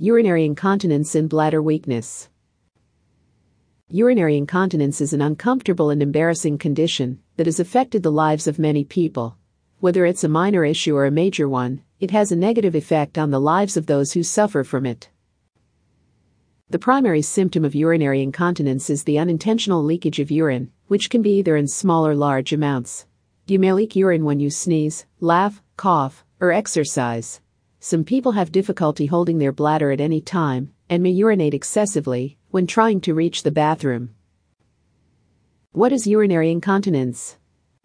Urinary incontinence and bladder weakness. Urinary incontinence is an uncomfortable and embarrassing condition that has affected the lives of many people. Whether it's a minor issue or a major one, it has a negative effect on the lives of those who suffer from it. The primary symptom of urinary incontinence is the unintentional leakage of urine, which can be either in small or large amounts. You may leak urine when you sneeze, laugh, cough, or exercise. Some people have difficulty holding their bladder at any time and may urinate excessively when trying to reach the bathroom. What is urinary incontinence?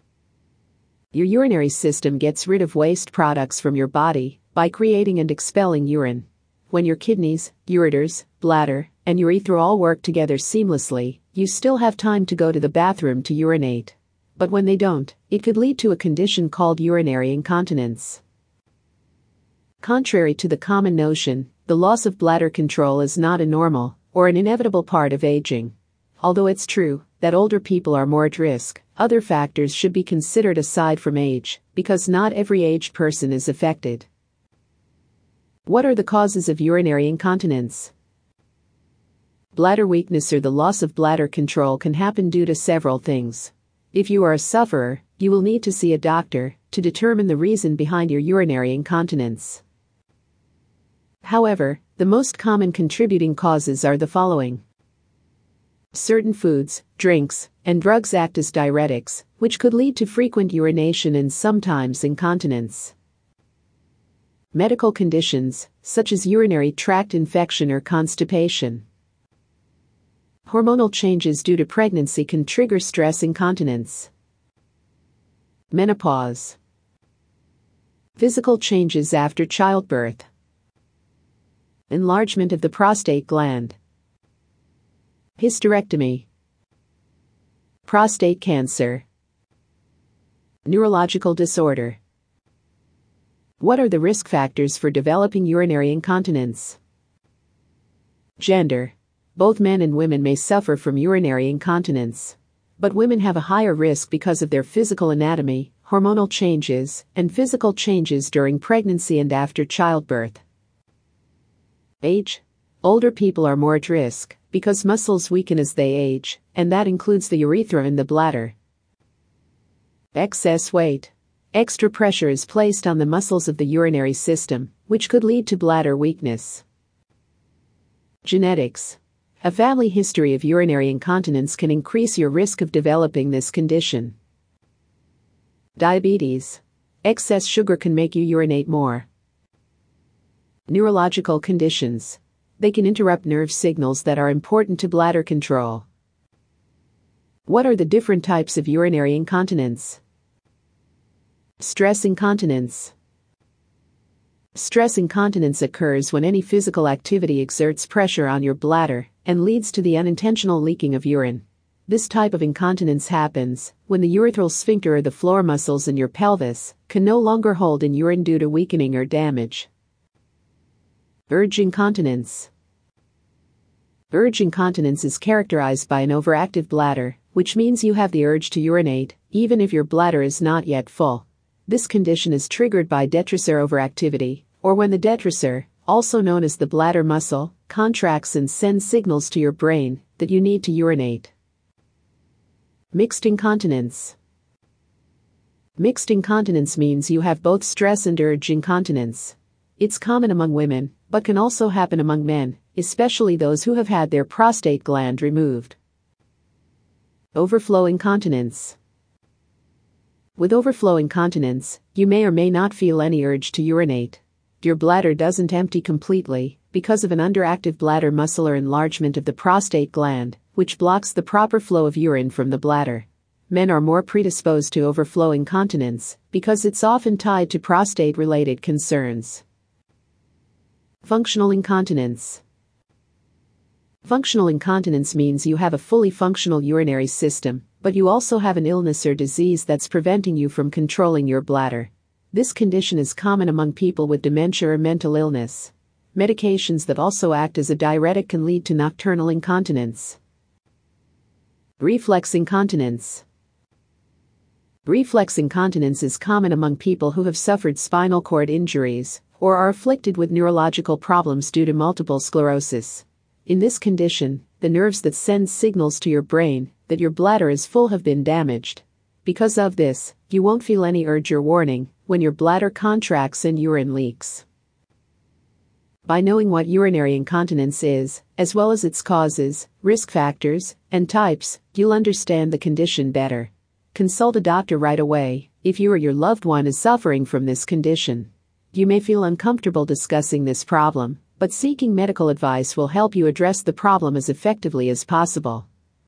Your urinary system gets rid of waste products from your body by creating and expelling urine. When your kidneys, ureters, bladder, and urethra all work together seamlessly, you still have time to go to the bathroom to urinate. But when they don't, it could lead to a condition called urinary incontinence. Contrary to the common notion, the loss of bladder control is not a normal or an inevitable part of aging. Although it's true that older people are more at risk, other factors should be considered aside from age, because not every aged person is affected. What are the causes of urinary incontinence? Bladder weakness or the loss of bladder control can happen due to several things. If you are a sufferer, you will need to see a doctor to determine the reason behind your urinary incontinence. However, the most common contributing causes are the following. Certain foods, drinks, and drugs act as diuretics, which could lead to frequent urination and sometimes incontinence. Medical conditions, such as urinary tract infection or constipation. Hormonal changes due to pregnancy can trigger stress incontinence. Menopause. Physical changes after childbirth. Enlargement of the prostate gland. Hysterectomy. Prostate cancer. Neurological disorder. What are the risk factors for developing urinary incontinence? Gender. Both men and women may suffer from urinary incontinence. But women have a higher risk because of their physical anatomy, hormonal changes, and physical changes during pregnancy and after childbirth. Age. Older people are more at risk because muscles weaken as they age, and that includes the urethra and the bladder. Excess weight. Extra pressure is placed on the muscles of the urinary system, which could lead to bladder weakness. Genetics. A family history of urinary incontinence can increase your risk of developing this condition. Diabetes. Excess sugar can make you urinate more. Neurological conditions. They can interrupt nerve signals that are important to bladder control. What are the different types of urinary incontinence? Stress incontinence. Stress incontinence occurs when any physical activity exerts pressure on your bladder and leads to the unintentional leaking of urine. This type of incontinence happens when the urethral sphincter or the floor muscles in your pelvis can no longer hold in urine due to weakening or damage. Urge incontinence. Urge incontinence is characterized by an overactive bladder, which means you have the urge to urinate, even if your bladder is not yet full. This condition is triggered by detrusor overactivity, or when the detrusor, also known as the bladder muscle, contracts and sends signals to your brain that you need to urinate. Mixed incontinence. Mixed incontinence means you have both stress and urge incontinence. It's common among women, but can also happen among men, especially those who have had their prostate gland removed. Overflow incontinence. With overflow incontinence, you may or may not feel any urge to urinate. Your bladder doesn't empty completely because of an underactive bladder muscle or enlargement of the prostate gland, which blocks the proper flow of urine from the bladder. Men are more predisposed to overflow incontinence because it's often tied to prostate-related concerns. Functional incontinence. Functional incontinence means you have a fully functional urinary system, but you also have an illness or disease that's preventing you from controlling your bladder. This condition is common among people with dementia or mental illness. Medications that also act as a diuretic can lead to nocturnal incontinence. Reflex incontinence. Reflex incontinence is common among people who have suffered spinal cord injuries or are afflicted with neurological problems due to multiple sclerosis. In this condition, the nerves that send signals to your brain that your bladder is full have been damaged. Because of this, you won't feel any urge or warning when your bladder contracts and urine leaks. By knowing what urinary incontinence is, as well as its causes, risk factors, and types, you'll understand the condition better. Consult a doctor right away if you or your loved one is suffering from this condition. You may feel uncomfortable discussing this problem, but seeking medical advice will help you address the problem as effectively as possible.